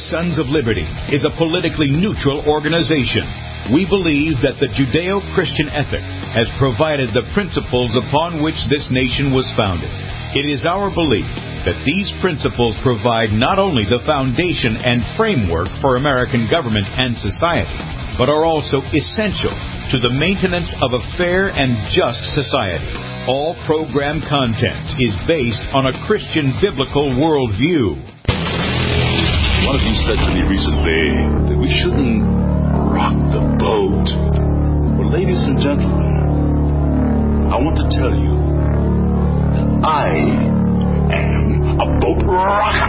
Sons of Liberty is a politically neutral organization. We believe that the Judeo-Christian ethic has provided the principles upon which this nation was founded. It is our belief that these principles provide not only the foundation and framework for American government and society, but are also essential to the maintenance of a fair and just society. All program content is based on a Christian biblical worldview. One of you said to me recently that we shouldn't rock the boat. Well, ladies and gentlemen, I want to tell you that I am a boat rocker.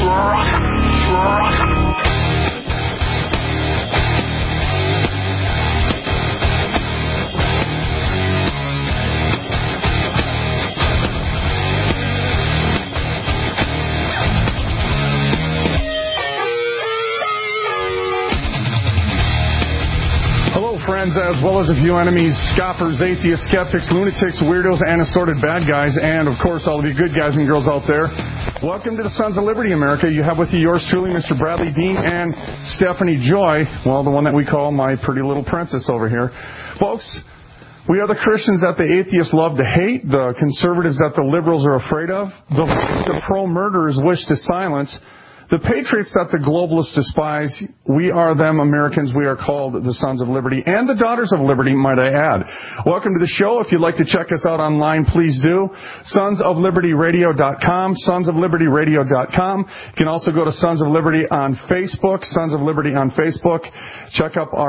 Friends, as well as a few enemies, scoffers, atheists, skeptics, lunatics, weirdos, and assorted bad guys, and of course all of you good guys and girls out there. Welcome to the Sons of Liberty, America. You have with you yours truly, Mr. Bradley Dean and Stephanie Joy, well, the one that we call my pretty little princess over here. Folks, we are the Christians that the atheists love to hate, the conservatives that the liberals are afraid of, the pro-murderers wish to silence, the patriots that the globalists despise. We are them Americans. We are called the Sons of Liberty and the Daughters of Liberty, might I add. Welcome to the show. If you'd like to check us out online, please do. SonsOfLibertyRadio.com, SonsOfLibertyRadio.com. You can also go to Sons of Liberty on Facebook, Sons of Liberty on Facebook. Check on our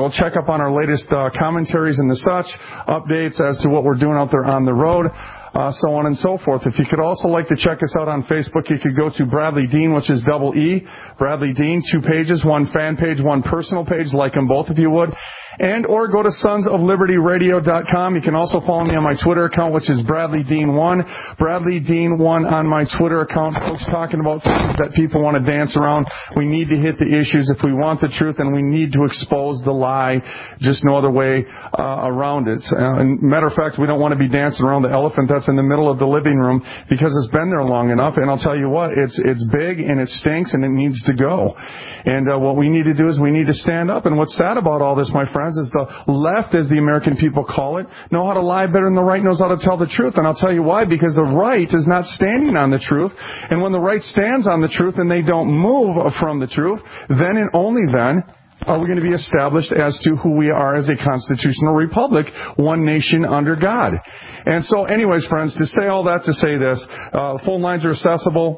latest commentaries and the such, updates as to what we're doing out there on the road. So on and so forth. If you could also like to check us out on Facebook, you could go to Bradley Dean, which is double E. Bradley Dean, 2 pages, 1 fan page, 1 personal page, like them both if you would. And or go to SonsOfLibertyRadio.com. You can also follow me on my Twitter account, which is Bradley Dean 1. Bradley Dean 1 on my Twitter account. Folks talking about things that people want to dance around. We need to hit the issues if we want the truth, and we need to expose the lie. Just no other way around it. And matter of fact, we don't want to be dancing around the elephant that's in the middle of the living room because it's been there long enough. And I'll tell you what, it's big and it stinks and it needs to go. And what we need to do is we need to stand up. And what's sad about all this, my friends, is the left, as the American people call it, know how to lie better than the right knows how to tell the truth. And I'll tell you why, because the right is not standing on the truth. And when the right stands on the truth and they don't move from the truth, then and only then are we going to be established as to who we are as a constitutional republic, one nation under God. And so anyways, friends, to say all that, to say this, phone lines are accessible,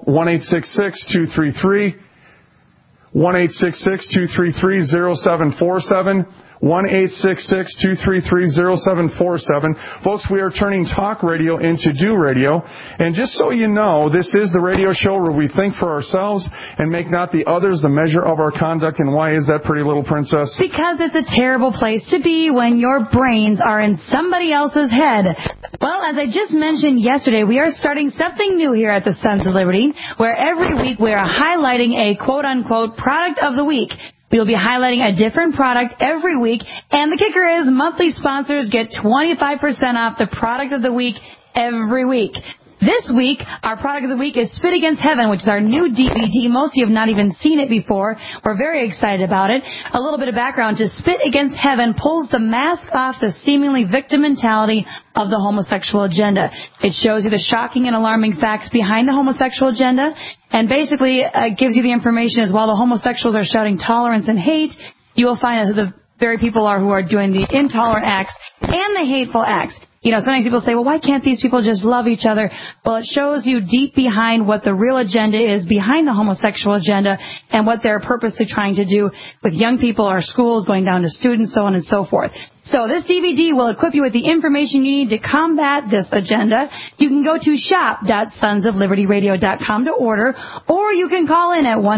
1-866-233 1-866-233-0747. 1-866-233-0747. Folks, we are turning talk radio into do radio. And just so you know, this is the radio show where we think for ourselves and make not the others the measure of our conduct. And why is that, pretty little princess? Because it's a terrible place to be when your brains are in somebody else's head. Well, as I just mentioned yesterday, we are starting something new here at the Sons of Liberty, where every week we are highlighting a quote-unquote product of the week. We will be highlighting a different product every week, and the kicker is monthly sponsors get 25% off the product of the week every week. This week, our product of the week is Spit Against Heaven, which is our new DVD. Most of you have not even seen it before. We're very excited about it. A little bit of background to Spit Against Heaven pulls the mask off the seemingly victim mentality of the homosexual agenda. It shows you the shocking and alarming facts behind the homosexual agenda, and basically gives you the information as while the homosexuals are shouting tolerance and hate, you will find that the very people who are doing the intolerant acts and the hateful acts. You know, sometimes people say, well, why can't these people just love each other? Well, it shows you deep behind what the real agenda is behind the homosexual agenda and what they're purposely trying to do with young people, our schools, going down to students, so on and so forth. So this DVD will equip you with the information you need to combat this agenda. You can go to shop.sonsoflibertyradio.com to order, or you can call in at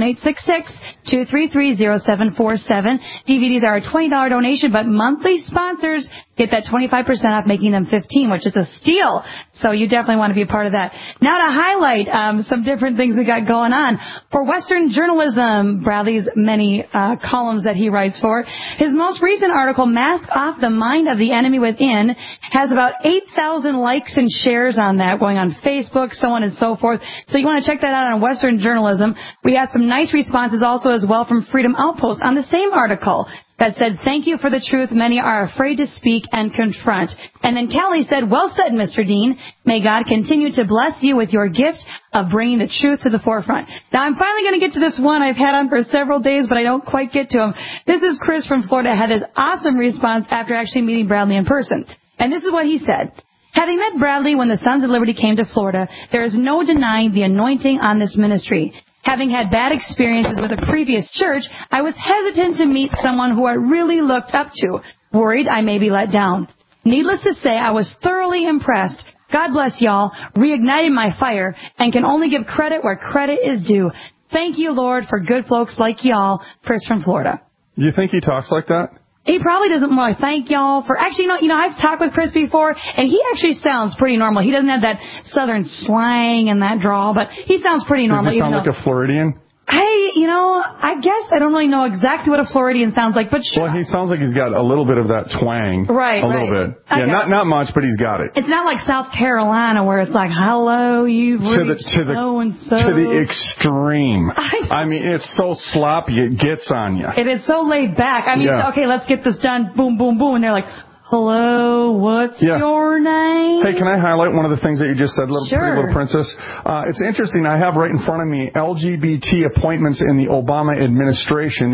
1-866-233-0747. DVDs are a $20 donation, but monthly sponsors get that 25% off, making them $15, which is a steal. So you definitely want to be a part of that. Now to highlight some different things we got going on. For Western journalism, Bradley's many columns that he writes for, his most recent article, Mask Off The Mind of the Enemy Within, has about 8,000 likes and shares on that, going on Facebook, so on and so forth. So you want to check that out on Western Journalism. We got some nice responses also as well from Freedom Outpost on the same article that said, thank you for the truth. Many are afraid to speak and confront. And then Callie said, well said, Mr. Dean. May God continue to bless you with your gift of bringing the truth to the forefront. Now, I'm finally going to get to this one I've had on for several days, but I don't quite get to him. This is Chris from Florida, had this awesome response after actually meeting Bradley in person. And this is what he said. Having met Bradley when the Sons of Liberty came to Florida, there is no denying the anointing on this ministry. Having had bad experiences with a previous church, I was hesitant to meet someone who I really looked up to, worried I may be let down. Needless to say, I was thoroughly impressed. God bless y'all, reignited my fire, and can only give credit where credit is due. Thank you, Lord, for good folks like y'all. Chris from Florida. You think he talks like that? He probably doesn't want to thank y'all for... Actually, you know, I've talked with Chris before, and he actually sounds pretty normal. He doesn't have that southern slang and that drawl, but he sounds pretty normal. Does he sound like a Floridian? Hey, you know, I guess I don't really know exactly what a Floridian sounds like, but sure. Well, he sounds like he's got a little bit of that twang. Right, a little bit. Yeah, not much, but he's got it. It's not like South Carolina where it's like, hello, you've reached so-and-so. To the extreme. I mean, it's so sloppy, it gets on you. And it's so laid back. I mean, okay, let's get this done, boom, boom, boom, and they're like, hello, what's your name? Hey, can I highlight one of the things that you just said, Pretty Little Princess? It's interesting. I have right in front of me LGBT appointments in the Obama administration,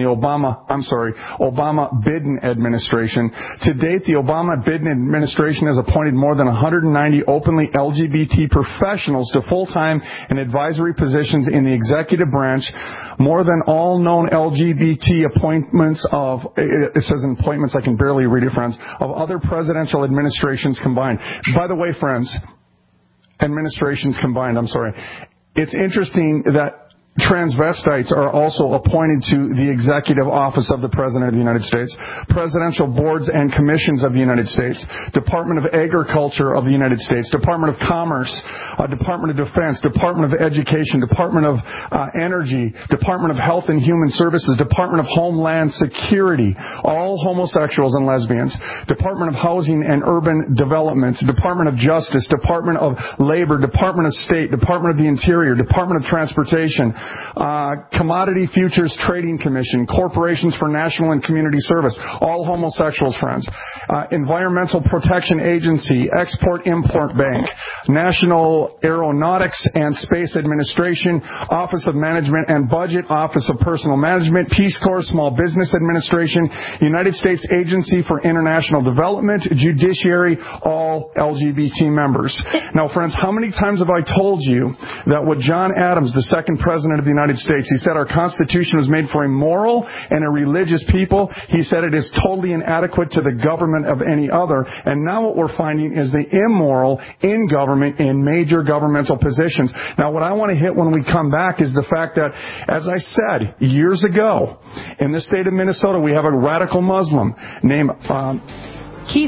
Obama-Biden administration. To date, the Obama-Biden administration has appointed more than 190 openly LGBT professionals to full-time and advisory positions in the executive branch, more than all known LGBT appointments of, it says in appointments, I can barely read it, friends, of other presidential administrations combined. By the way, friends, administrations combined, it's interesting that transvestites are also appointed to the executive office of the President of the United States, presidential boards and commissions of the United States, Department of Agriculture of the United States, Department of Commerce, Department of Defense, Department of Education, Department of Energy, Department of Health and Human Services, Department of Homeland Security, all homosexuals and lesbians, Department of Housing and Urban Development, Department of Justice, Department of Labor, Department of State, Department of the Interior, Department of Transportation, Commodity Futures Trading Commission, Corporations for National and Community Service, all homosexuals, friends, Environmental Protection Agency, Export-Import Bank, National Aeronautics and Space Administration, Office of Management and Budget, Office of Personal Management, Peace Corps, Small Business Administration, United States Agency for International Development, Judiciary, all LGBT members. Now, friends, how many times have I told you that what John Adams, the second President of the United States, he said our Constitution was made for a moral and a religious people. He said it is totally inadequate to the government of any other. And now what we're finding is the immoral in government in major governmental positions. Now what I want to hit when we come back is the fact that, as I said years ago, in the state of Minnesota, we have a radical Muslim named Keith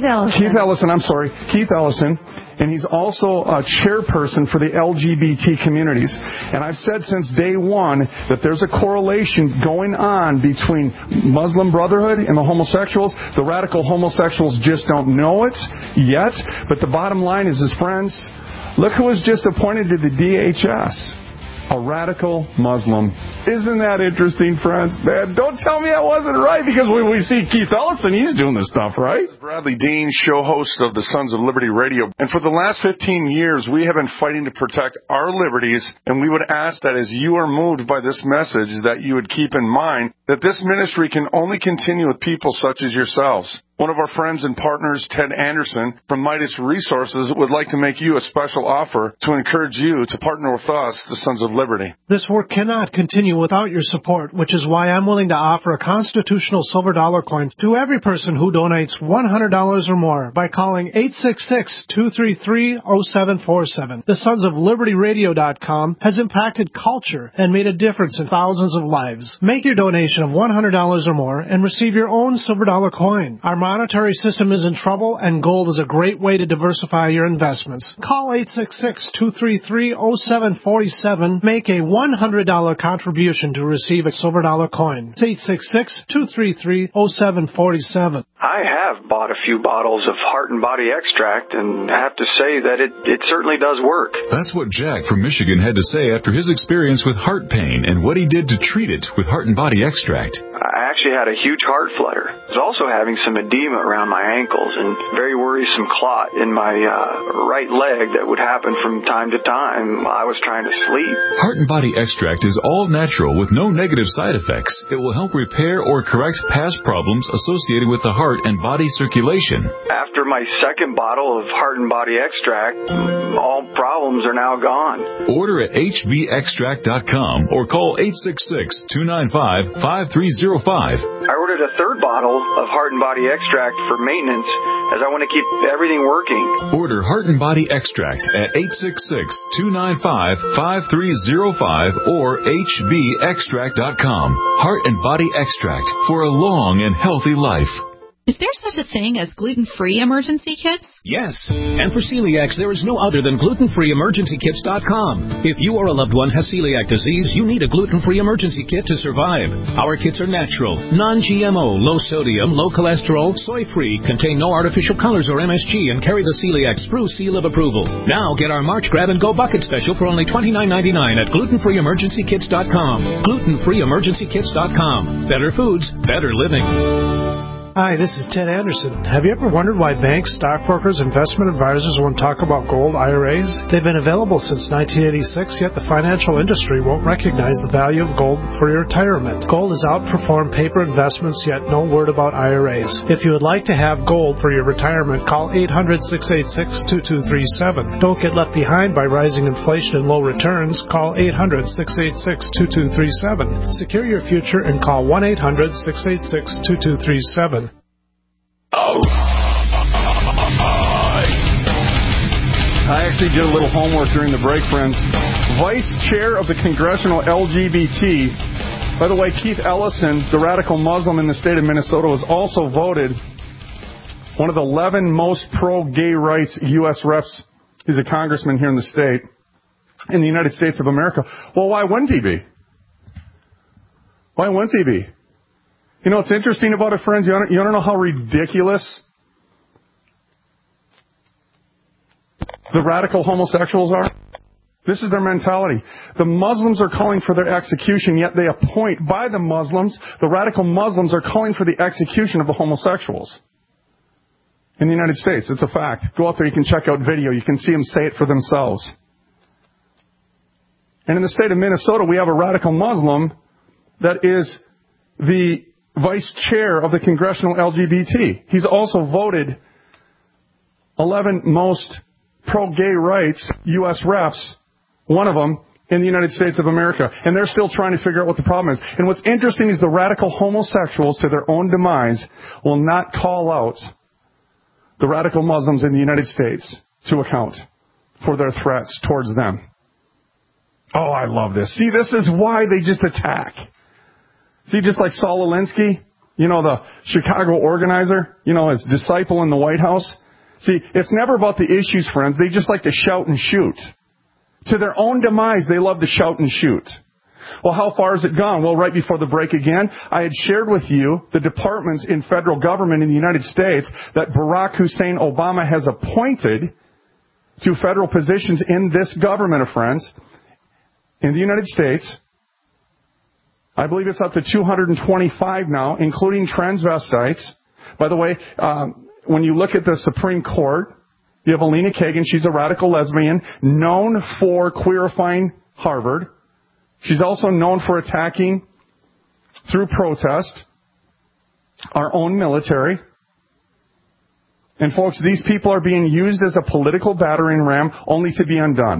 Ellison. And he's also a chairperson for the LGBT communities. And I've said since day one that there's a correlation going on between Muslim Brotherhood and the homosexuals. The radical homosexuals just don't know it yet. But the bottom line is, friends, look who was just appointed to the DHS. A radical Muslim. Isn't that interesting, friends? Man, don't tell me I wasn't right, because when we see Keith Ellison, he's doing this stuff, right? This is Bradley Dean, show host of the Sons of Liberty Radio. And for the last 15 years, we have been fighting to protect our liberties, and we would ask that as you are moved by this message, that you would keep in mind that this ministry can only continue with people such as yourselves. One of our friends and partners, Ted Anderson from Midas Resources, would like to make you a special offer to encourage you to partner with us, the Sons of Liberty. This work cannot continue without your support, which is why I'm willing to offer a constitutional silver dollar coin to every person who donates $100 or more by calling 866-233-0747. The Sons of Liberty Radio.com has impacted culture and made a difference in thousands of lives. Make your donation of $100 or more and receive your own silver dollar coin. Our monetary system is in trouble, and gold is a great way to diversify your investments. Call 866-233-0747. Make a $100 contribution to receive a silver dollar coin. It's 866-233-0747. I have bought a few bottles of Heart and Body Extract, and I have to say that it certainly does work. That's what Jack from Michigan had to say after his experience with heart pain and what he did to treat it with Heart and Body Extract. I actually had a huge heart flutter. I was also having some edema around my ankles and very worrisome clot in my right leg that would happen from time to time while I was trying to sleep. Heart and Body Extract is all natural with no negative side effects. It will help repair or correct past problems associated with the heart and body circulation. After my second bottle of Heart and Body Extract, all problems are now gone. Order at hvextract.com or call 866-295-5305. I ordered a third bottle of Heart and Body Extract for maintenance as I want to keep everything working. Order Heart and Body Extract at 866-295-5305 or hvextract.com. Heart and Body Extract for a long and healthy life. Is there such a thing as gluten-free emergency kits? Yes. And for celiacs, there is no other than glutenfreeemergencykits.com. If you or a loved one has celiac disease, you need a gluten-free emergency kit to survive. Our kits are natural, non-GMO, low sodium, low cholesterol, soy-free, contain no artificial colors or MSG, and carry the celiac Spruce seal of approval. Now get our March Grab and Go Bucket Special for only $29.99 at glutenfreeemergencykits.com. Glutenfreeemergencykits.com. Better foods, better living. Hi, this is Ted Anderson. Have you ever wondered why banks, stockbrokers, investment advisors won't talk about gold IRAs? They've been available since 1986, yet the financial industry won't recognize the value of gold for your retirement. Gold has outperformed paper investments, yet no word about IRAs. If you would like to have gold for your retirement, call 800-686-2237. Don't get left behind by rising inflation and low returns. Call 800-686-2237. Secure your future and call 1-800-686-2237. I actually did a little homework during the break, friends. Vice Chair of the Congressional LGBT. By the way, Keith Ellison, the radical Muslim in the state of Minnesota, was also voted one of the 11 most pro-gay rights U.S. reps. He's a congressman here in the state, in the United States of America. Well, why wouldn't he be? Why wouldn't he be? You know what's interesting about it, friends? You want to know how ridiculous the radical homosexuals are? This is their mentality. The Muslims are calling for their execution, yet they appoint by the Muslims. The radical Muslims are calling for the execution of the homosexuals in the United States. It's a fact. Go out there, you can check out video. You can see them say it for themselves. And in the state of Minnesota, we have a radical Muslim that is the vice chair of the Congressional LGBT. He's also voted 11 most pro-gay rights U.S. reps, one of them in the United States of America. And they're still trying to figure out what the problem is. And what's interesting is the radical homosexuals, to their own demise, will not call out the radical Muslims in the United States to account for their threats towards them. Oh, I love this. See, this is why they just attack. See, just like Saul Alinsky, you know, the Chicago organizer, you know, his disciple in the White House. See, it's never about the issues, friends. They just like to shout and shoot. To their own demise, they love to shout and shoot. Well, how far has it gone? Well, right before the break again, I had shared with you the departments in federal government in the United States that Barack Hussein Obama has appointed to federal positions in this government, of friends, in the United States. I believe it's up to 225 now, including transvestites. By the way, when you look at the Supreme Court, you have Alina Kagan. She's a radical lesbian, known for queerifying Harvard. She's also known for attacking, through protest, our own military. And folks, these people are being used as a political battering ram only to be undone.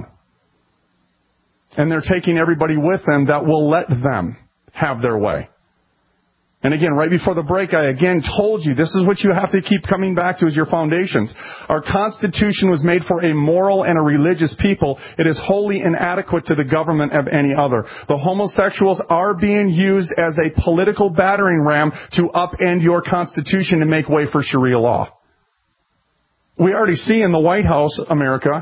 And they're taking everybody with them that will let them have their way. And again, right before the break, I again told you, this is what you have to keep coming back to as your foundations. Our Constitution was made for a moral and a religious people. It is wholly inadequate to the government of any other. The homosexuals are being used as a political battering ram to upend your Constitution and make way for Sharia law. We already see in the White House, America,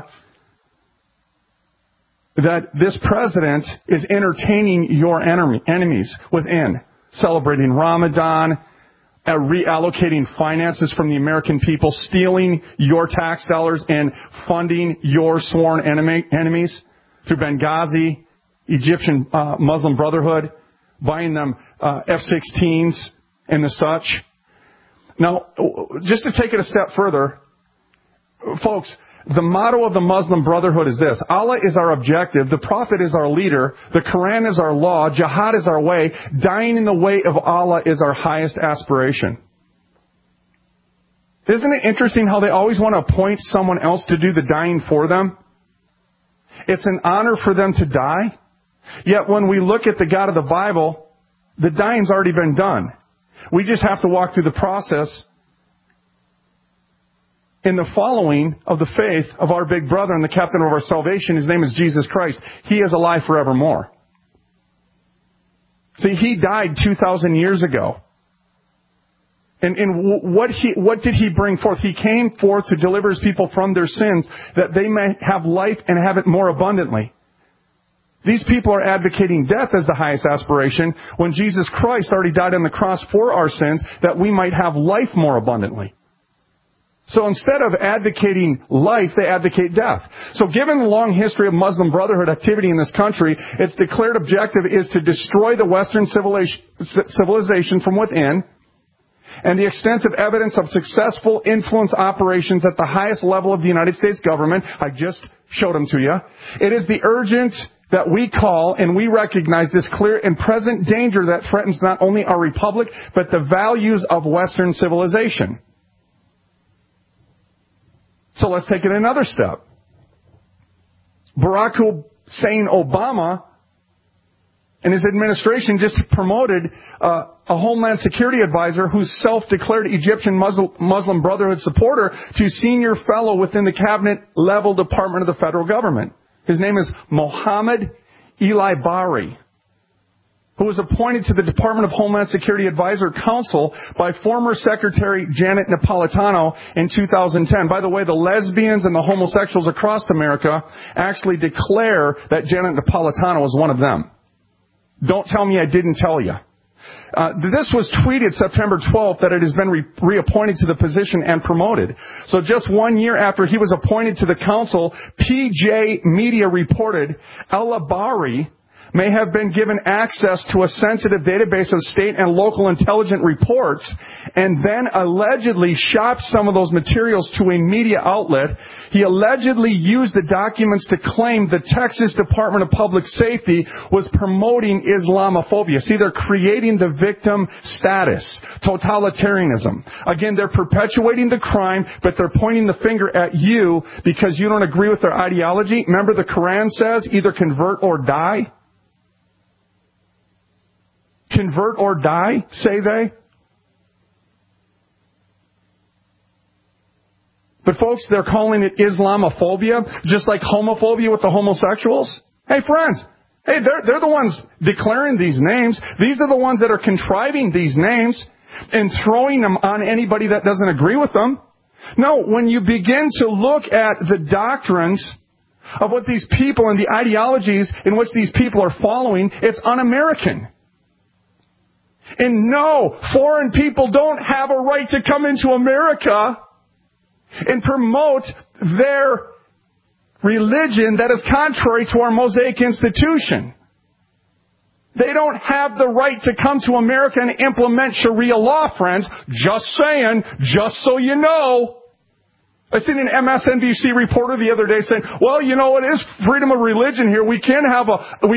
that this president is entertaining your enemies within, celebrating Ramadan, reallocating finances from the American people, stealing your tax dollars and funding your sworn enemies through Benghazi, Egyptian Muslim Brotherhood, buying them F-16s and the such. Now, just to take it a step further, folks, the motto of the Muslim Brotherhood is this: Allah is our objective, the Prophet is our leader, the Quran is our law, jihad is our way, dying in the way of Allah is our highest aspiration. Isn't it interesting how they always want to appoint someone else to do the dying for them? It's an honor for them to die. Yet when we look at the God of the Bible, the dying's already been done. We just have to walk through the process in the following of the faith of our big brother and the captain of our salvation. His name is Jesus Christ. He is alive forevermore. See, He died 2,000 years ago. And what did He bring forth? He came forth to deliver His people from their sins, that they may have life and have it more abundantly. These people are advocating death as the highest aspiration, when Jesus Christ already died on the cross for our sins, that we might have life more abundantly. So instead of advocating life, they advocate death. So given the long history of Muslim Brotherhood activity in this country, its declared objective is to destroy the Western civilization from within, and the extensive evidence of successful influence operations at the highest level of the United States government, I just showed them to you. It is the urgent that we call and we recognize this clear and present danger that threatens not only our republic, but the values of Western civilization. So let's take it another step. Barack Hussein Obama and his administration just promoted a Homeland Security advisor who's self-declared Egyptian Muslim Brotherhood supporter to senior fellow within the cabinet-level department of the federal government. His name is Mohammed Eli Bari, who was appointed to the Department of Homeland Security Advisor Council by former Secretary Janet Napolitano in 2010. By the way, the lesbians and the homosexuals across America actually declare that Janet Napolitano was one of them. Don't tell me I didn't tell you. This was tweeted September 12th that it has been reappointed to the position and promoted. So just 1 year after he was appointed to the council, PJ Media reported El-Abari may have been given access to a sensitive database of state and local intelligence reports and then allegedly shopped some of those materials to a media outlet. He allegedly used the documents to claim the Texas Department of Public Safety was promoting Islamophobia. See, they're creating the victim status, totalitarianism. Again, they're perpetuating the crime, but they're pointing the finger at you because you don't agree with their ideology. Remember, the Quran says either convert or die. Convert or die, say they. But folks, they're calling it Islamophobia, just like homophobia with the homosexuals. Hey friends, they're the ones declaring these names. These are the ones that are contriving these names and throwing them on anybody that doesn't agree with them. No, when you begin to look at the doctrines of what these people and the ideologies in which these people are following, it's un-American. And no, foreign people don't have a right to come into America and promote their religion that is contrary to our Mosaic institution. They don't have the right to come to America and implement Sharia law, friends. Just saying, just so you know. I seen an MSNBC reporter the other day saying, well, you know, it is freedom of religion here. We can have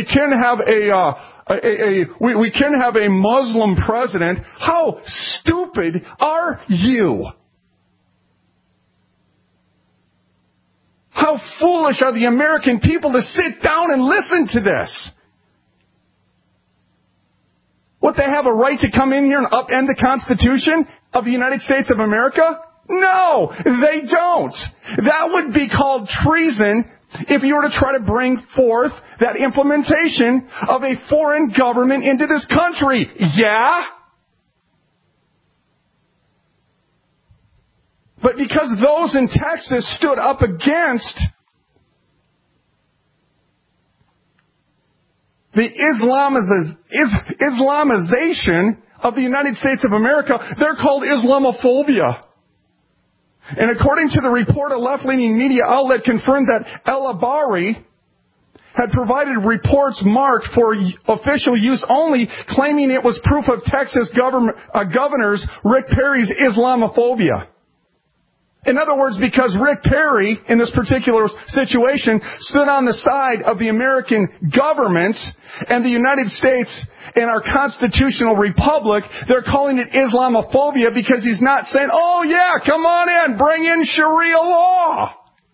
a Muslim president. How stupid are you? How foolish are the American people to sit down and listen to this? What, they have a right to come in here and upend the Constitution of the United States of America? No, they don't. That would be called treason if you were to try to bring forth that implementation of a foreign government into this country. Yeah? But because those in Texas stood up against the Islamization of the United States of America, they're called Islamophobia. And according to the report, a left-leaning media outlet confirmed that El Abari had provided reports marked for official use only, claiming it was proof of Texas Governor's Rick Perry's Islamophobia. In other words, because Rick Perry, in this particular situation, stood on the side of the American government and the United States and our constitutional republic, they're calling it Islamophobia because he's not saying, oh yeah, come on in, bring in Sharia law.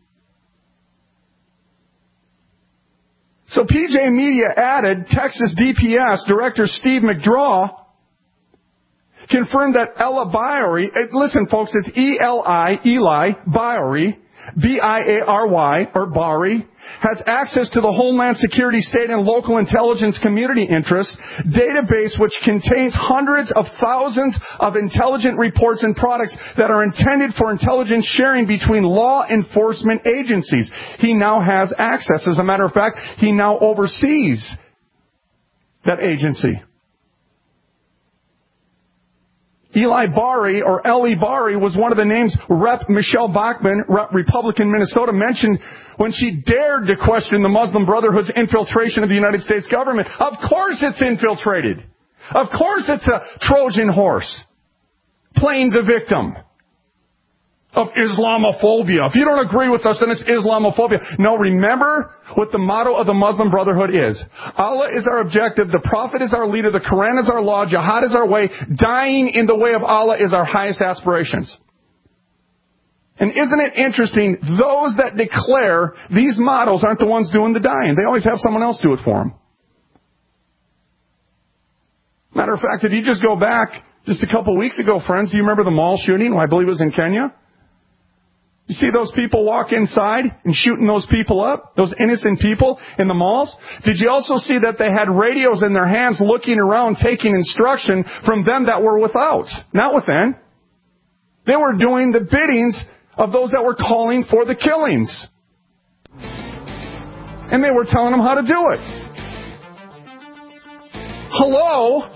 So PJ Media added, Texas DPS Director Steve McDraw confirmed that Ella Biary, listen folks, it's Eli, Biary, B-I-A-R-Y, or Bari, has access to the Homeland Security State and Local Intelligence Community Interest database, which contains hundreds of thousands of intelligent reports and products that are intended for intelligence sharing between law enforcement agencies. He now has access. As a matter of fact, he now oversees that agency. Eli Bari, or Ellie Bari, was one of the names Rep. Michelle Bachmann, Republican Minnesota, mentioned when she dared to question the Muslim Brotherhood's infiltration of the United States government. Of course it's infiltrated. Of course it's a Trojan horse playing the victim of Islamophobia. If you don't agree with us, then it's Islamophobia. No, remember what the motto of the Muslim Brotherhood is. Allah is our objective, the Prophet is our leader, the Quran is our law, jihad is our way, dying in the way of Allah is our highest aspirations. And isn't it interesting, those that declare these mottos aren't the ones doing the dying. They always have someone else do it for them. Matter of fact, if you just go back just a couple weeks ago, friends, do you remember the mall shooting? I believe it was in Kenya. You see those people walk inside and shooting those people up, those innocent people in the malls? Did you also see that they had radios in their hands looking around, taking instruction from them that were without, not within? They were doing the biddings of those that were calling for the killings. And they were telling them how to do it. Hello?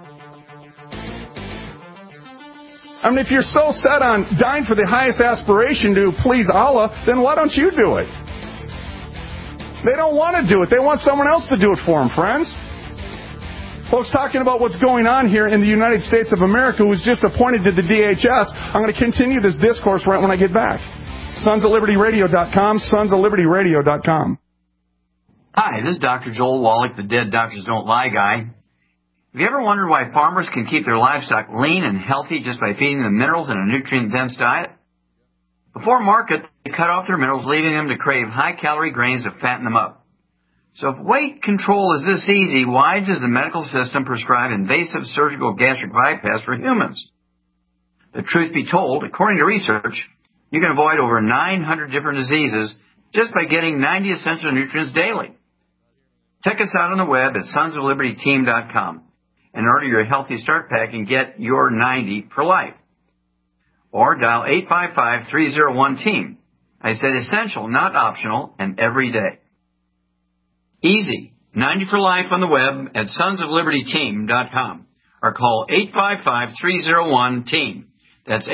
I mean, if you're so set on dying for the highest aspiration to please Allah, then why don't you do it? They don't want to do it. They want someone else to do it for them, friends. Folks, talking about what's going on here in the United States of America, who's just appointed to the DHS, I'm going to continue this discourse right when I get back. SonsOfLibertyRadio.com, SonsOfLibertyRadio.com. Hi, this is Dr. Joel Wallach, the Dead Doctors Don't Lie guy. Have you ever wondered why farmers can keep their livestock lean and healthy just by feeding them minerals in a nutrient-dense diet? Before market, they cut off their minerals, leaving them to crave high-calorie grains to fatten them up. So if weight control is this easy, why does the medical system prescribe invasive surgical gastric bypass for humans? The truth be told, according to research, you can avoid over 900 different diseases just by getting 90 essential nutrients daily. Check us out on the web at sonsoflibertyteam.com. and order your Healthy Start Pack and get your 90 for life. Or dial 855-301-TEAM. I said essential, not optional, and every day. Easy. 90 for life on the web at sonsoflibertyteam.com. Or call 855-301-TEAM. That's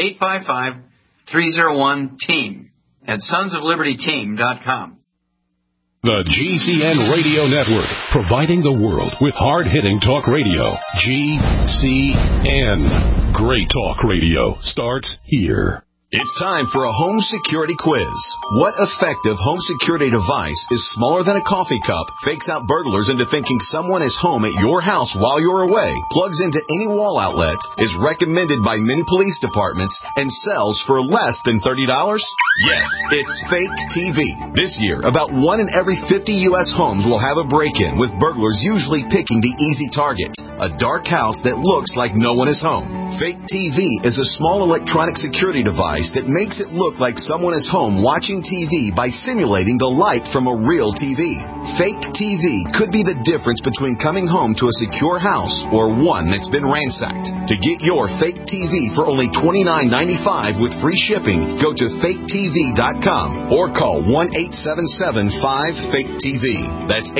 855-301-TEAM at sonsoflibertyteam.com. The GCN Radio Network, providing the world with hard-hitting talk radio. GCN. Great talk radio starts here. It's time for a home security quiz. What effective home security device is smaller than a coffee cup, fakes out burglars into thinking someone is home at your house while you're away, plugs into any wall outlet, is recommended by many police departments, and sells for less than $30? Yes, it's Fake TV. This year, about 1 in every 50 U.S. homes will have a break-in, with burglars usually picking the easy target, a dark house that looks like no one is home. Fake TV is a small electronic security device that makes it look like someone is home watching TV by simulating the light from a real TV. Fake TV could be the difference between coming home to a secure house or one that's been ransacked. To get your Fake TV for only $29.95 with free shipping, go to faketv.com or call 1-877-5-FAKE-TV. That's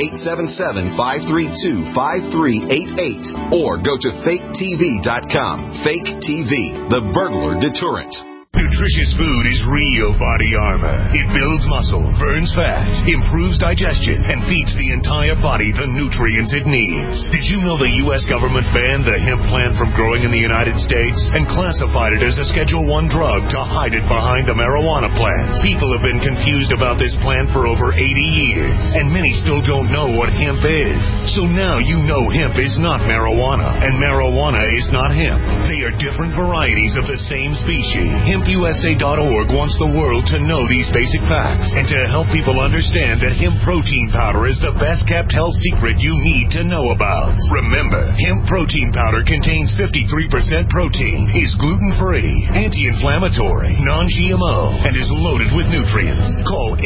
877-532-5388 or go to faketv.com. Fake TV, the burglar deterrent. Nutritious food is real body armor. It builds muscle, burns fat, improves digestion, and feeds the entire body the nutrients it needs. Did you know the U.S. government banned the hemp plant from growing in the United States and classified it as a Schedule I drug to hide it behind the marijuana plant? People have been confused about this plant for over 80 years, and many still don't know what hemp is. So now you know hemp is not marijuana, and marijuana is not hemp. They are different varieties of the same species. HempUSA.org wants the world to know these basic facts and to help people understand that hemp protein powder is the best kept health secret you need to know about. Remember, hemp protein powder contains 53% protein, is gluten-free, anti-inflammatory, non-GMO, and is loaded with nutrients. Call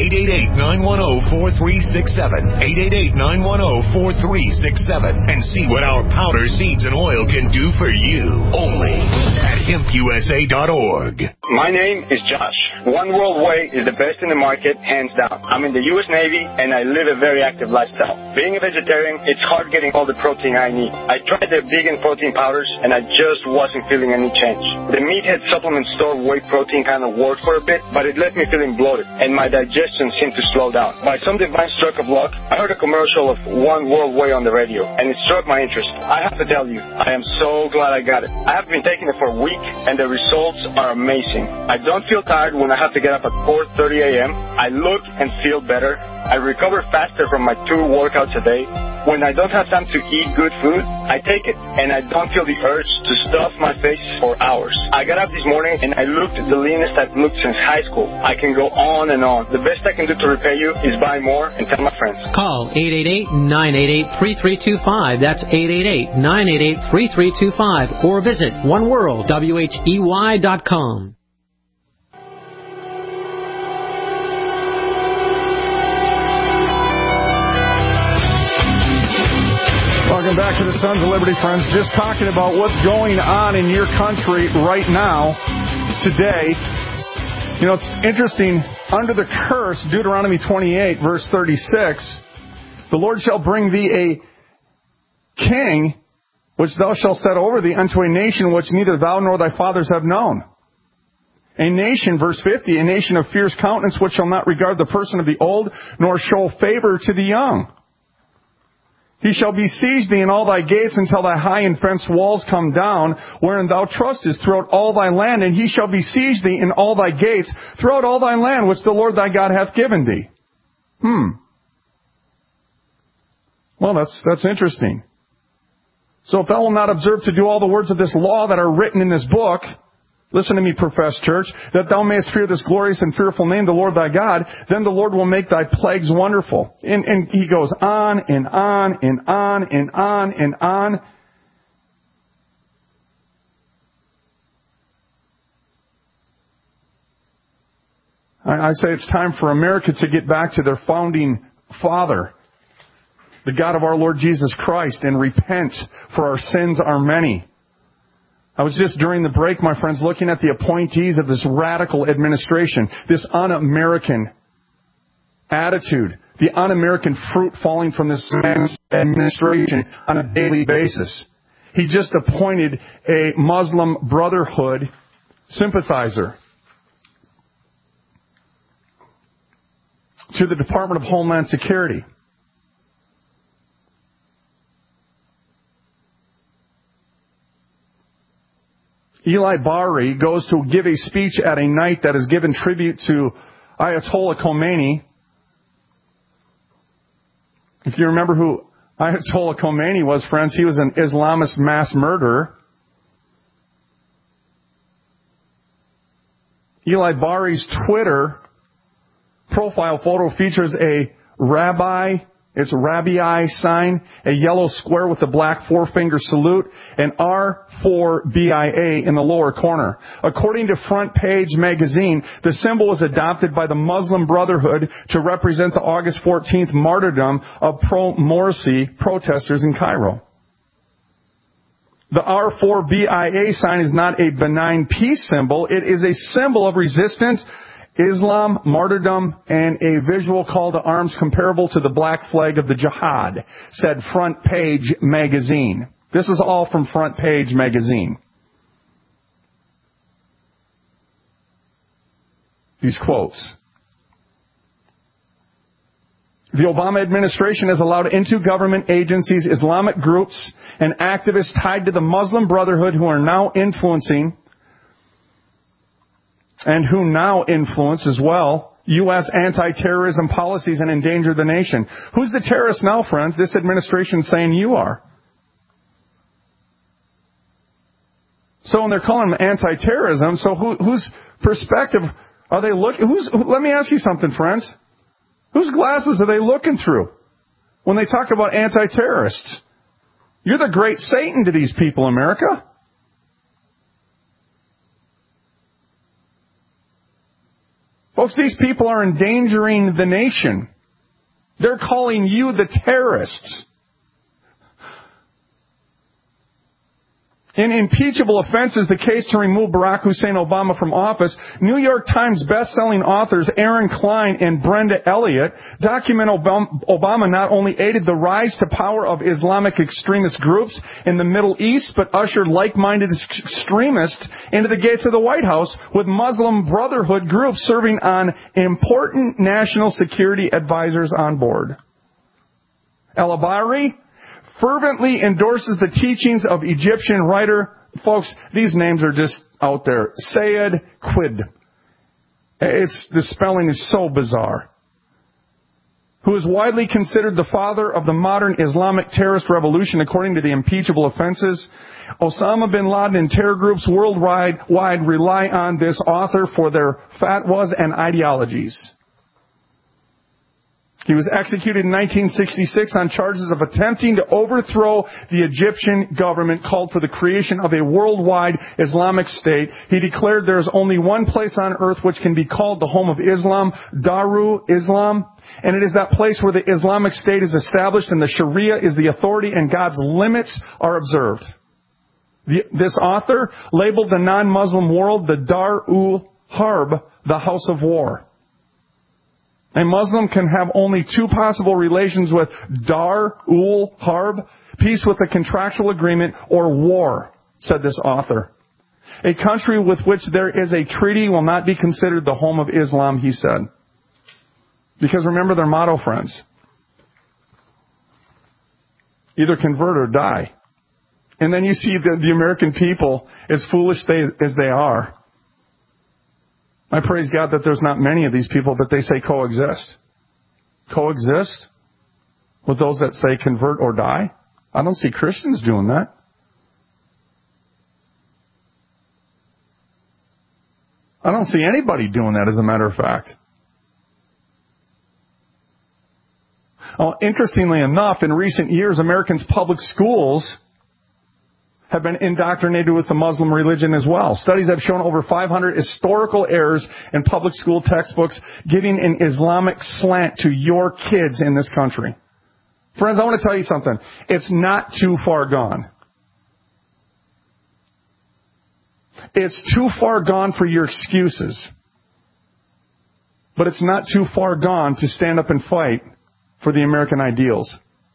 888-910-4367, 888-910-4367, and see what our powder, seeds, and oil can do for you. Only at HempUSA.org. My name is Josh. One World Way is the best in the market, hands down. I'm in the U.S. Navy, and I live a very active lifestyle. Being a vegetarian, it's hard getting all the protein I need. I tried the vegan protein powders, and I just wasn't feeling any change. The Meathead supplement store whey protein kind of worked for a bit, but it left me feeling bloated, and my digestion seemed to slow down. By some divine stroke of luck, I heard a commercial of One World Way on the radio, and it struck my interest. I have to tell you, I am so glad I got it. I have been taking it for a week, and the results are amazing. I don't feel tired when I have to get up at 4:30 a.m. I look and feel better. I recover faster from my 2 workouts a day. When I don't have time to eat good food, I take it, and I don't feel the urge to stuff my face for hours. I got up this morning, and I looked the leanest I've looked since high school. I can go on and on. The best I can do to repay you is buy more and tell my friends. Call 888-988-3325. That's 888-988-3325. Or visit oneworldwhey.com. Welcome back to the Sons of Liberty, friends. Just talking about what's going on in your country right now, today. You know, it's interesting. Under the curse, Deuteronomy 28, verse 36, the Lord shall bring thee a king, which thou shalt set over thee, unto a nation which neither thou nor thy fathers have known. A nation, verse 50, a nation of fierce countenance, which shall not regard the person of the old, nor show favor to the young. He shall besiege thee in all thy gates until thy high and fenced walls come down, wherein thou trustest throughout all thy land, and he shall besiege thee in all thy gates throughout all thy land, which the Lord thy God hath given thee. Well, that's interesting. So if thou wilt not observe to do all the words of this law that are written in this book, listen to me, professed church, that thou mayest fear this glorious and fearful name, the Lord thy God, then the Lord will make thy plagues wonderful. And he goes on and on and on and on and on. I say it's time for America to get back to their founding father, the God of our Lord Jesus Christ, and repent, for our sins are many. I was just during the break, my friends, looking at the appointees of this radical administration, this un-American attitude, the un-American fruit falling from this administration on a daily basis. He just appointed a Muslim Brotherhood sympathizer to the Department of Homeland Security. Eli Bari goes to give a speech at a night that is given tribute to Ayatollah Khomeini. If you remember who Ayatollah Khomeini was, friends, he was an Islamist mass murderer. Eli Bari's Twitter profile photo features a rabbi sign, a yellow square with a black four-finger salute, and R4BIA in the lower corner. According to Front Page magazine, the symbol was adopted by the Muslim Brotherhood to represent the August 14th martyrdom of pro-Morsi protesters in Cairo. The R4BIA sign is not a benign peace symbol. It is a symbol of resistance, Islam, martyrdom, and a visual call to arms comparable to the black flag of the jihad, said Front Page magazine. This is all from Front Page magazine. These quotes. The Obama administration has allowed into government agencies Islamic groups and activists tied to the Muslim Brotherhood who are now influencing and who now influence as well U.S. anti-terrorism policies and endanger the nation. Who's the terrorist now, friends? This administration saying you are. So when they're calling them anti-terrorism, so whose perspective are they looking? Let me ask you something, friends. Whose glasses are they looking through when they talk about anti-terrorists? You're the great Satan to these people, America. Folks, these people are endangering the nation. They're calling you the terrorists. In impeachable offenses, the case to remove Barack Hussein Obama from office, New York Times best-selling authors Aaron Klein and Brenda Elliott document Obama not only aided the rise to power of Islamic extremist groups in the Middle East, but ushered like-minded extremists into the gates of the White House, with Muslim Brotherhood groups serving on important national security advisors on board. El-Abari fervently endorses the teachings of Egyptian writer, folks, these names are just out there, Sayyid Qutb. The spelling is so bizarre. Who is widely considered the father of the modern Islamic terrorist revolution according to the impeachable offenses. Osama bin Laden and terror groups worldwide rely on this author for their fatwas and ideologies. He was executed in 1966 on charges of attempting to overthrow the Egyptian government, called for the creation of a worldwide Islamic state. He declared there is only one place on earth which can be called the home of Islam, Daru Islam, and it is that place where the Islamic state is established and the Sharia is the authority and God's limits are observed. This author labeled the non-Muslim world the Dar-ul-Harb, the house of war. A Muslim can have only two possible relations with Dar-ul-Harb, peace with a contractual agreement, or war, said this author. A country with which there is a treaty will not be considered the home of Islam, he said. Because remember their motto, friends. Either convert or die. And then you see the American people, as foolish as they are. I praise God that there's not many of these people, but they say coexist. Coexist with those that say convert or die? I don't see Christians doing that. I don't see anybody doing that, as a matter of fact. Well, interestingly enough, in recent years, Americans' public schools have been indoctrinated with the Muslim religion as well. Studies have shown over 500 historical errors in public school textbooks, giving an Islamic slant to your kids in this country. Friends, I want to tell you something. It's not too far gone. It's too far gone for your excuses. But it's not too far gone to stand up and fight for the American ideals.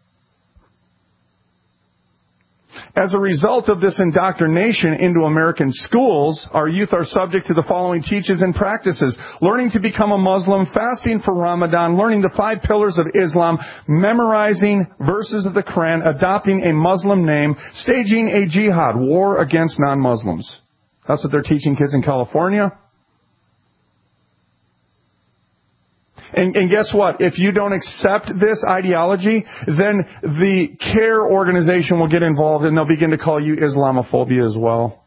As a result of this indoctrination into American schools, our youth are subject to the following teachings and practices: learning to become a Muslim, fasting for Ramadan, learning the 5 pillars of Islam, memorizing verses of the Quran, adopting a Muslim name, staging a jihad, war against non-Muslims. That's what they're teaching kids in California. And guess what? If you don't accept this ideology, then the CARE organization will get involved and they'll begin to call you Islamophobia as well.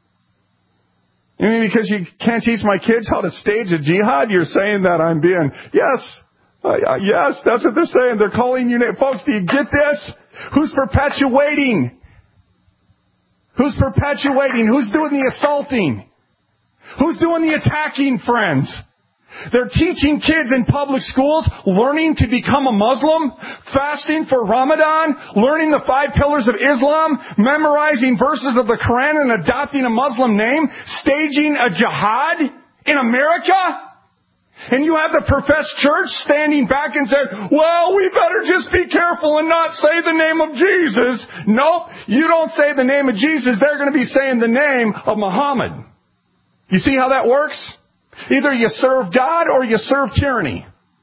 I mean, because you can't teach my kids how to stage a jihad, you're saying that I'm being... Yes, that's what they're saying. They're calling you... Folks, do you get this? Who's perpetuating? Who's perpetuating? Who's doing the assaulting? Who's doing the attacking, friends? They're teaching kids in public schools, learning to become a Muslim, fasting for Ramadan, learning the 5 pillars of Islam, memorizing verses of the Quran and adopting a Muslim name, staging a jihad in America. And you have the professed church standing back and said, well, we better just be careful and not say the name of Jesus. Nope, you don't say the name of Jesus, they're going to be saying the name of Muhammad. You see how that works? Either you serve God or you serve tyranny.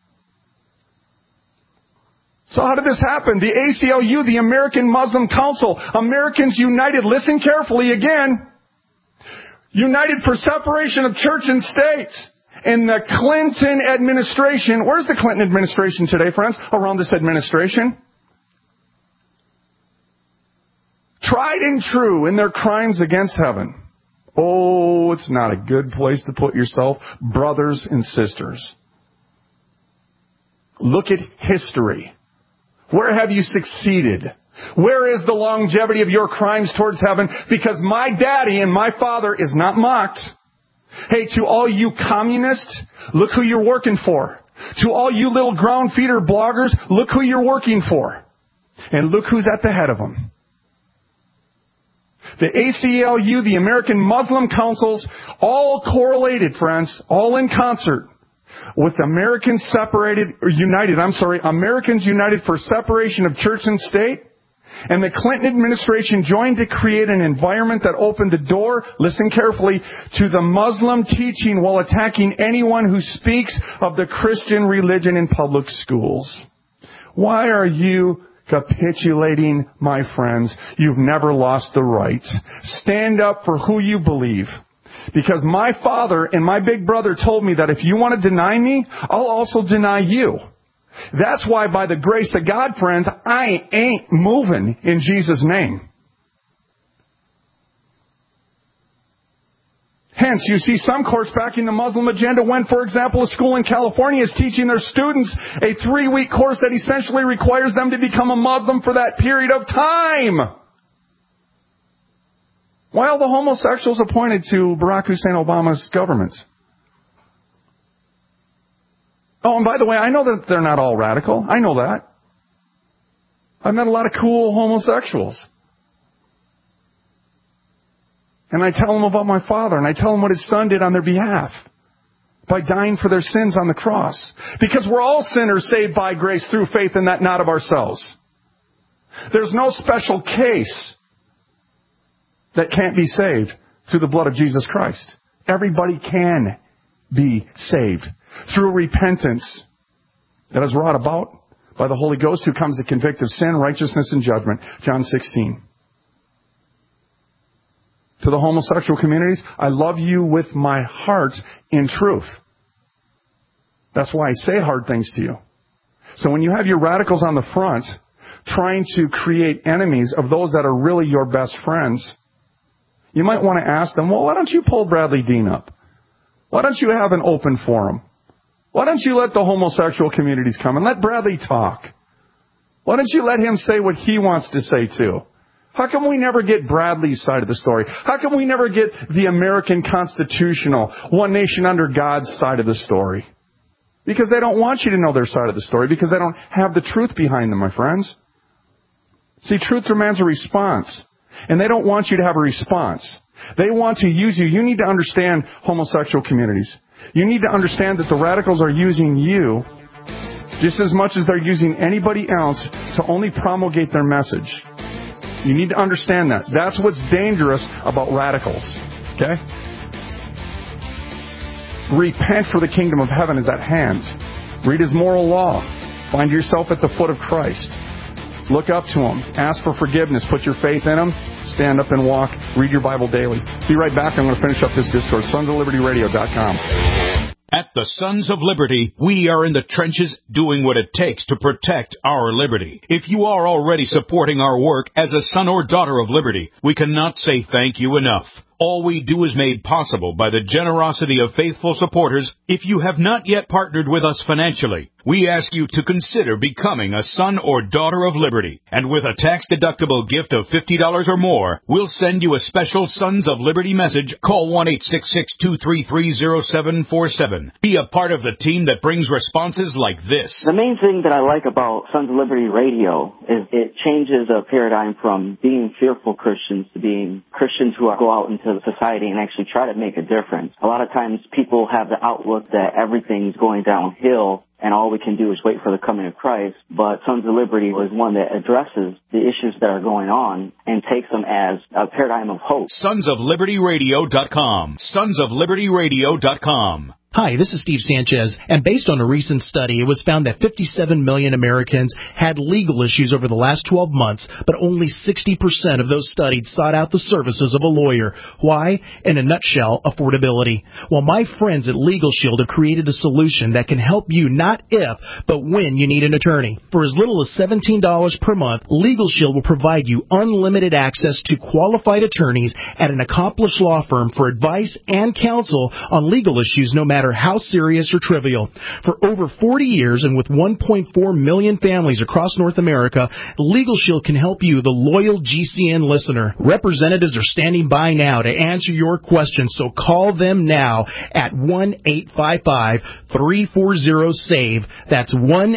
So how did this happen? The ACLU, the American Muslim Council, Americans United, listen carefully again, united for separation of church and state. In the Clinton administration, where's the Clinton administration today, friends? Around this administration. Tried and true in their crimes against heaven. Oh, it's not a good place to put yourself, brothers and sisters. Look at history. Where have you succeeded? Where is the longevity of your crimes towards heaven? Because my daddy and my father is not mocked. Hey, to all you communists, look who you're working for. To all you little ground feeder bloggers, look who you're working for. And look who's at the head of them. The ACLU, the American Muslim Councils, all correlated, friends, all in concert with Americans United for Separation of Church and State. And the Clinton administration joined to create an environment that opened the door, listen carefully, to the Muslim teaching while attacking anyone who speaks of the Christian religion in public schools. Why are you capitulating, my friends? You've never lost the right. Stand up for who you believe. Because my father and my big brother told me that if you want to deny me, I'll also deny you. That's why, by the grace of God, friends, I ain't moving in Jesus' name. Hence, you see some courts backing the Muslim agenda when, for example, a school in California is teaching their students a 3-week course that essentially requires them to become a Muslim for that period of time. While the homosexuals appointed to Barack Hussein Obama's government. Oh, and by the way, I know that they're not all radical. I know that. I've met a lot of cool homosexuals. And I tell them about my father, and I tell them what his son did on their behalf by dying for their sins on the cross. Because we're all sinners saved by grace through faith, and that not of ourselves. There's no special case that can't be saved through the blood of Jesus Christ. Everybody can be saved through repentance that is wrought about by the Holy Ghost, who comes to convict of sin, righteousness, and judgment. John 16. To the homosexual communities, I love you with my heart in truth. That's why I say hard things to you. So when you have your radicals on the front trying to create enemies of those that are really your best friends, you might want to ask them, well, why don't you pull Bradley Dean up? Why don't you have an open forum? Why don't you let the homosexual communities come and let Bradley talk? Why don't you let him say what he wants to say too? How come we never get Bradley's side of the story? How come we never get the American constitutional, one nation under God's side of the story? Because they don't want you to know their side of the story, because they don't have the truth behind them, my friends. See, truth demands a response. And they don't want you to have a response. They want to use you. You need to understand homosexual communities. You need to understand that the radicals are using you just as much as they're using anybody else to only promulgate their message. You need to understand that. That's what's dangerous about radicals. Okay? Repent, for the kingdom of heaven is at hand. Read his moral law. Find yourself at the foot of Christ. Look up to them. Ask for forgiveness. Put your faith in them. Stand up and walk. Read your Bible daily. Be right back. I'm going to finish up this discourse. SonsOfLibertyRadio.com. At the Sons of Liberty, we are in the trenches doing what it takes to protect our liberty. If you are already supporting our work as a son or daughter of liberty, we cannot say thank you enough. All we do is made possible by the generosity of faithful supporters. If you have not yet partnered with us financially, we ask you to consider becoming a son or daughter of liberty. And with a tax-deductible gift of $50 or more, we'll send you a special Sons of Liberty message. Call 1-866-233-0747. Be a part of the team that brings responses like this. The main thing that I like about Sons of Liberty Radio is it changes a paradigm from being fearful Christians to being Christians who go out into society and actually try to make a difference. A lot of times people have the outlook that everything's going downhill and all we can do is wait for the coming of Christ. But Sons of Liberty is one that addresses the issues that are going on and takes them as a paradigm of hope. SonsOfLibertyRadio.com. SonsOfLibertyRadio.com. Hi, this is Steve Sanchez, and based on a recent study, it was found that 57 million Americans had legal issues over the last 12 months, but only 60% of those studied sought out the services of a lawyer. Why? In a nutshell, affordability. Well, my friends at Legal Shield have created a solution that can help you not if, but when you need an attorney. For as little as $17 per month, Legal Shield will provide you unlimited access to qualified attorneys at an accomplished law firm for advice and counsel on legal issues no matter how serious or trivial. For over 40 years and with 1.4 million families across North America, Legal Shield can help you, the loyal GCN listener. Representatives are standing by now to answer your questions, so call them now at 1-855-340-SAVE. That's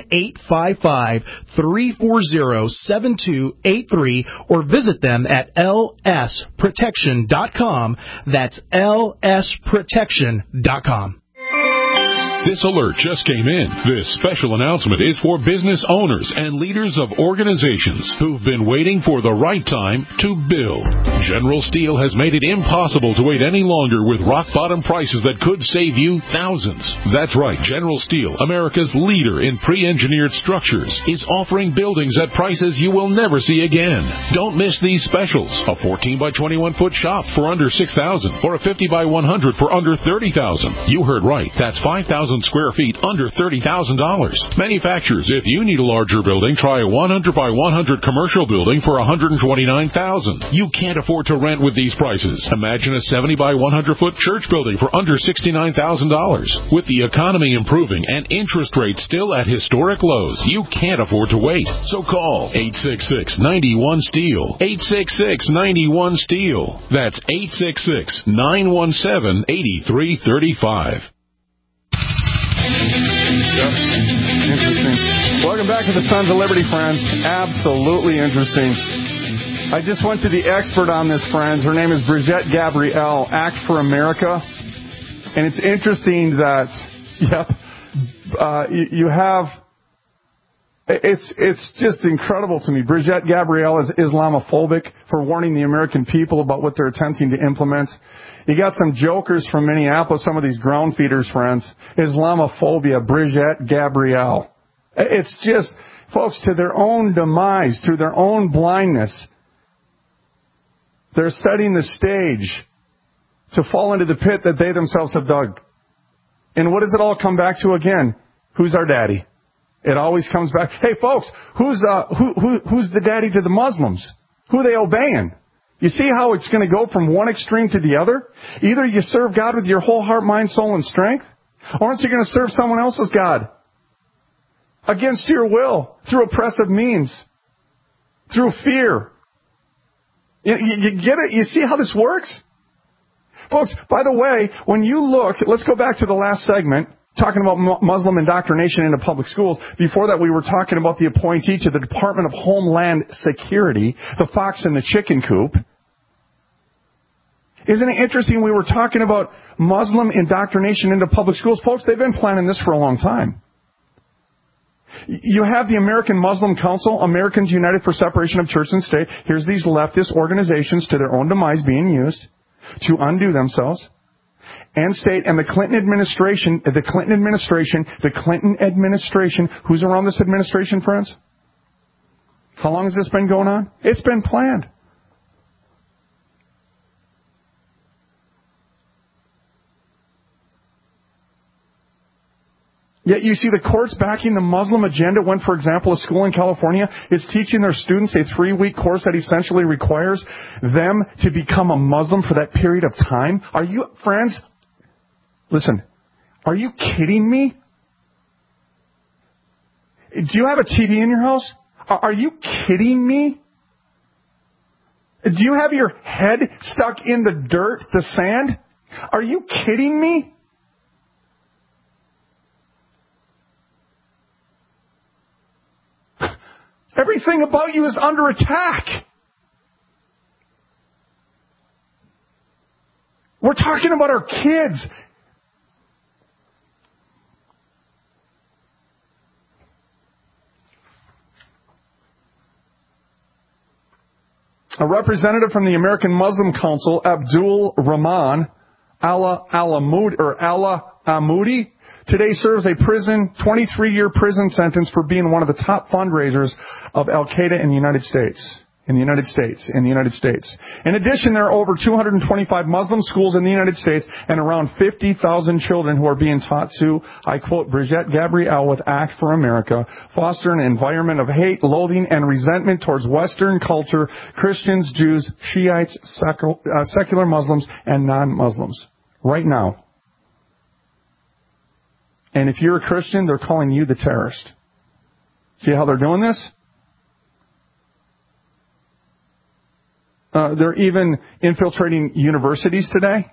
1-855-340-7283, or visit them at lsprotection.com. That's lsprotection.com. This alert just came in. This special announcement is for business owners and leaders of organizations who've been waiting for the right time to build. General Steel has made it impossible to wait any longer with rock-bottom prices that could save you thousands. That's right. General Steel, America's leader in pre-engineered structures, is offering buildings at prices you will never see again. Don't miss these specials. A 14 by 21 foot shop for under $6,000 or a 50 by 100 for under $30,000. You heard right. That's 5,000 square feet under $30,000. Manufacturers, if you need a larger building, try a 100 by 100 commercial building for $129,000. You can't afford to rent with these prices. Imagine a 70 by 100 foot church building for under $69,000. With the economy improving and interest rates still at historic lows, you can't afford to wait. So call 866-91-STEEL. 866-91-STEEL. That's 866-917-8335. Interesting. Welcome back to the Sons of Liberty, friends. Absolutely interesting. I just went to the expert on this, friends. Her name is Brigitte Gabrielle, Act for America. And it's interesting that, you have... It's just incredible to me. Brigitte Gabrielle is Islamophobic for warning the American people about what they're attempting to implement. You got some jokers from Minneapolis, some of these ground feeders, friends. Islamophobia, Brigitte Gabrielle. It's just, folks, to their own demise, through their own blindness, they're setting the stage to fall into the pit that they themselves have dug. And what does it all come back to again? Who's our daddy? It always comes back, hey folks, who's the daddy to the Muslims? Who are they obeying? You see how it's going to go from one extreme to the other? Either you serve God with your whole heart, mind, soul, and strength, or aren't you going to serve someone else's God? Against your will, through oppressive means, through fear. You get it? You see how this works? Folks, by the way, when you look, let's go back to the last segment, talking about Muslim indoctrination into public schools. Before that, we were talking about the appointee to the Department of Homeland Security, the fox in the chicken coop. Isn't it interesting? We were talking about Muslim indoctrination into public schools. Folks, they've been planning this for a long time. You have the American Muslim Council, Americans United for Separation of Church and State. Here's these leftist organizations to their own demise being used to undo themselves. And state, and the Clinton administration, who's around this administration, friends? How long has this been going on? It's been planned. Yet you see the courts backing the Muslim agenda when, for example, a school in California is teaching their students a 3-week course that essentially requires them to become a Muslim for that period of time. Are you, friends, listen, are you kidding me? Do you have a TV in your house? Are you kidding me? Do you have your head stuck in the dirt, the sand? Are you kidding me? Everything about you is under attack. We're talking about our kids. A representative from the American Muslim Council, Abdul Rahman Al-Amoudi, today serves a 23-year prison sentence for being one of the top fundraisers of Al-Qaeda in the United States. In the United States. In addition, there are over 225 Muslim schools in the United States and around 50,000 children who are being taught to, I quote Brigitte Gabriel with Act for America, foster an environment of hate, loathing, and resentment towards Western culture, Christians, Jews, Shiites, secular Muslims, and non-Muslims. Right now. And if you're a Christian, they're calling you the terrorist. See how they're doing this? They're even infiltrating universities today.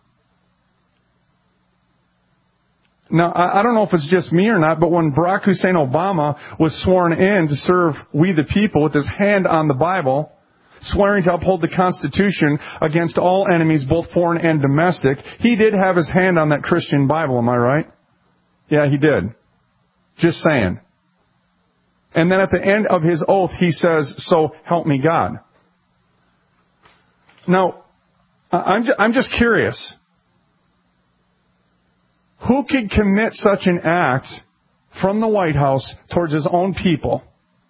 Now, I don't know if it's just me or not, but when Barack Hussein Obama was sworn in to serve we the people with his hand on the Bible, swearing to uphold the Constitution against all enemies, both foreign and domestic, he did have his hand on that Christian Bible, am I right? Yeah, he did. Just saying. And then at the end of his oath, he says, "So help me God." Now, I'm just curious. Who could commit such an act from the White House towards his own people?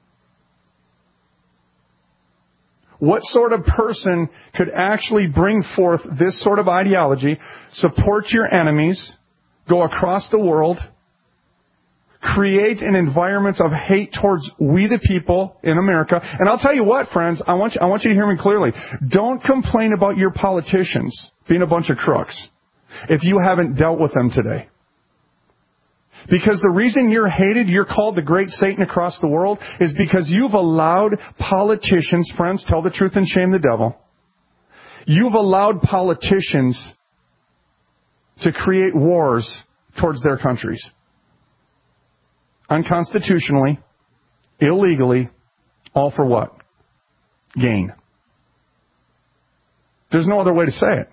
What sort of person could actually bring forth this sort of ideology, support your enemies, go across the world, create an environment of hate towards we the people in America? And I'll tell you what, friends, I want you to hear me clearly. Don't complain about your politicians being a bunch of crooks if you haven't dealt with them today. Because the reason you're hated, you're called the great Satan across the world, is because you've allowed politicians, friends, tell the truth and shame the devil. You've allowed politicians to create wars towards their countries. Unconstitutionally, illegally, all for what? Gain. There's no other way to say it.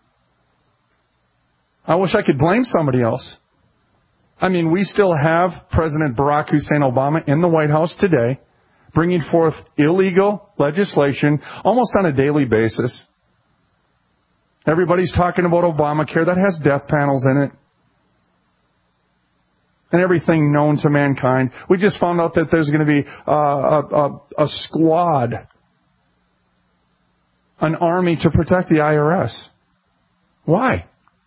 I wish I could blame somebody else. I mean, we still have President Barack Hussein Obama in the White House today, bringing forth illegal legislation almost on a daily basis. Everybody's talking about Obamacare. That has death panels in it. And everything known to mankind. We just found out that there's going to be a squad, an army to protect the IRS. Why?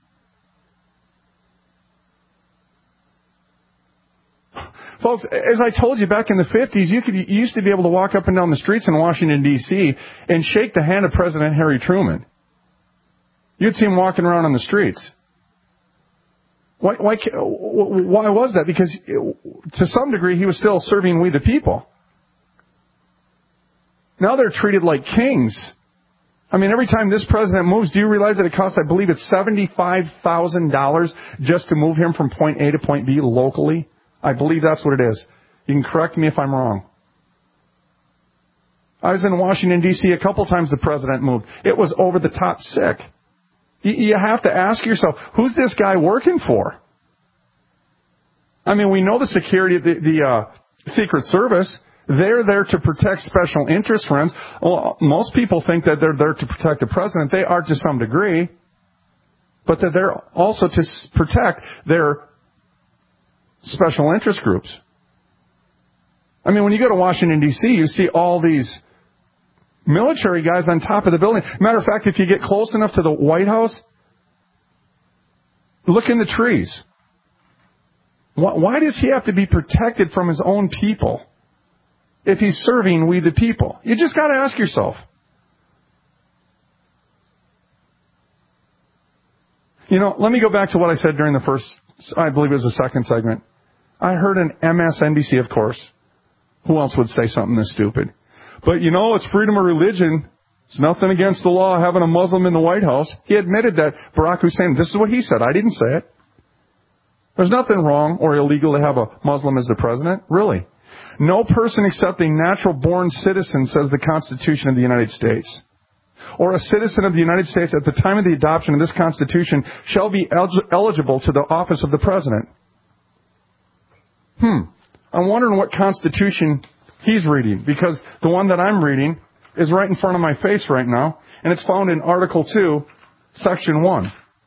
Folks, as I told you back in the 50s, you used to be able to walk up and down the streets in Washington, D.C. and shake the hand of President Harry Truman. You'd see him walking around on the streets. Why was that? Because to some degree he was still serving we the people. Now they're treated like kings. I mean, every time this president moves, do you realize that it costs, I believe it's $75,000 just to move him from point A to point B locally? I believe that's what it is. You can correct me if I'm wrong. I was in Washington, D.C. a couple times the president moved. It was over the top sick. You have to ask yourself, who's this guy working for? I mean, we know the security, the Secret Service. They're there to protect special interest, friends. Well, most people think that they're there to protect the president. They are to some degree. But that they're also to protect their special interest groups. I mean, when you go to Washington, D.C., you see all these military guys on top of the building. Matter of fact, if you get close enough to the White House, look in the trees. Why does he have to be protected from his own people if he's serving we the people? You just got to ask yourself. You know, let me go back to what I said during the first, I believe it was the second segment. I heard an MSNBC, of course. Who else would say something this stupid? But you know, it's freedom of religion. It's nothing against the law having a Muslim in the White House. He admitted that Barack Hussein, this is what he said. I didn't say it. There's nothing wrong or illegal to have a Muslim as the president. Really. No person except a natural-born citizen, says the Constitution of the United States, or a citizen of the United States at the time of the adoption of this Constitution shall be eligible to the office of the president. I'm wondering what Constitution he's reading, because the one that I'm reading is right in front of my face right now, and it's found in Article 2, Section 1.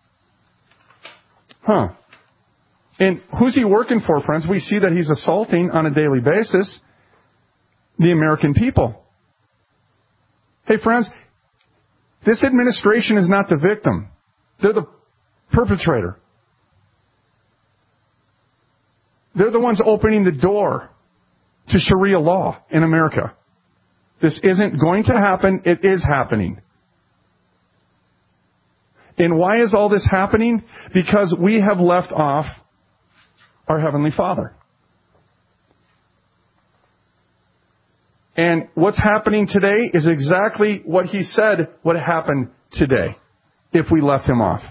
And who's he working for, friends? We see that he's assaulting on a daily basis the American people. Hey, friends, this administration is not the victim. They're the perpetrator. They're the ones opening the door to Sharia law in America. This isn't going to happen. It is happening. And why is all this happening? Because we have left off our Heavenly Father. And what's happening today is exactly what he said would happen today if we left him off.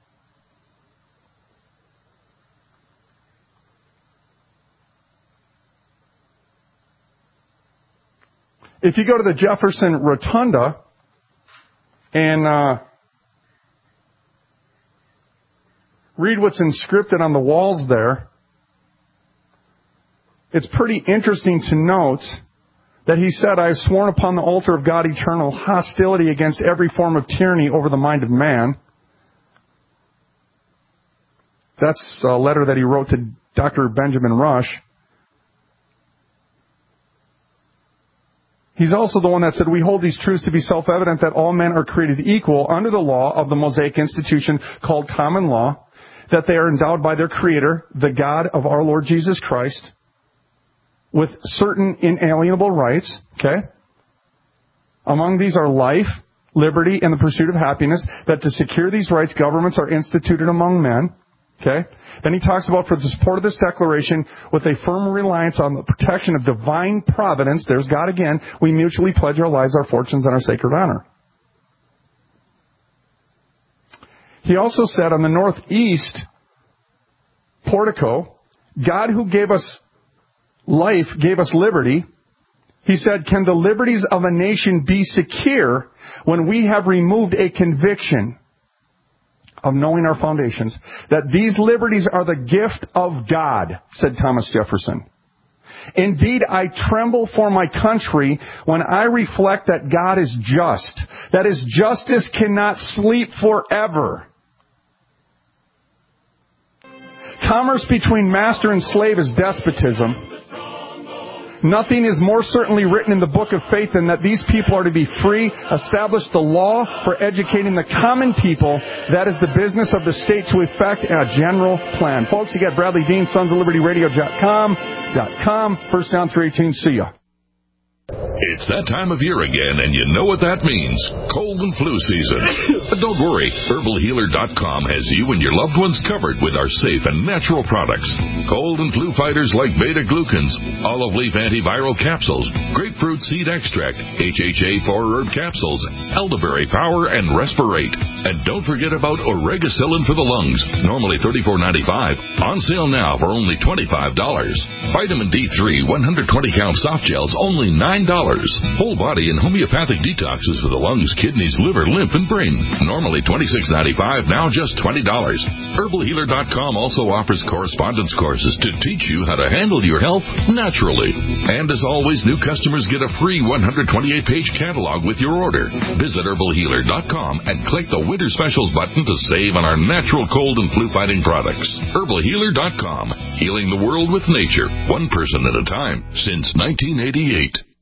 If you go to the Jefferson Rotunda and read what's inscripted on the walls there, it's pretty interesting to note that he said, I have sworn upon the altar of God eternal hostility against every form of tyranny over the mind of man. That's a letter that he wrote to Dr. Benjamin Rush. He's also the one that said, we hold these truths to be self-evident that all men are created equal under the law of the Mosaic institution called common law, that they are endowed by their Creator, the God of our Lord Jesus Christ, with certain inalienable rights, okay? Among these are life, liberty, and the pursuit of happiness, that to secure these rights, governments are instituted among men, okay? Then he talks about, for the support of this declaration, with a firm reliance on the protection of divine providence, there's God again, we mutually pledge our lives, our fortunes, and our sacred honor. He also said on the northeast portico, God who gave us life, gave us liberty. He said, can the liberties of a nation be secure when we have removed a conviction of knowing our foundations, that these liberties are the gift of God, said Thomas Jefferson. Indeed, I tremble for my country when I reflect that God is just, that His justice cannot sleep forever. Commerce between master and slave is despotism. Nothing is more certainly written in the book of faith than that these people are to be free, establish the law for educating the common people. That is the business of the state to effect a general plan. Folks, you got Bradley Dean, sonsoflibertyradio.com. First down 318. See ya. It's that time of year again, and you know what that means. Cold and flu season. But don't worry. HerbalHealer.com has you and your loved ones covered with our safe and natural products. Cold and flu fighters like beta-glucans, olive leaf antiviral capsules, grapefruit seed extract, HHA 4-herb capsules, elderberry power, and respirate. And don't forget about Oregacillin for the lungs, normally $34.95. On sale now for only $25. Vitamin D3 120-count soft gels, only $9. Whole body and homeopathic detoxes for the lungs, kidneys, liver, lymph, and brain. Normally $26.95, now just $20. HerbalHealer.com also offers correspondence courses to teach you how to handle your health naturally. And as always, new customers get a free 128-page catalog with your order. Visit HerbalHealer.com and click the Winter Specials button to save on our natural cold and flu-fighting products. HerbalHealer.com, healing the world with nature, one person at a time, since 1988.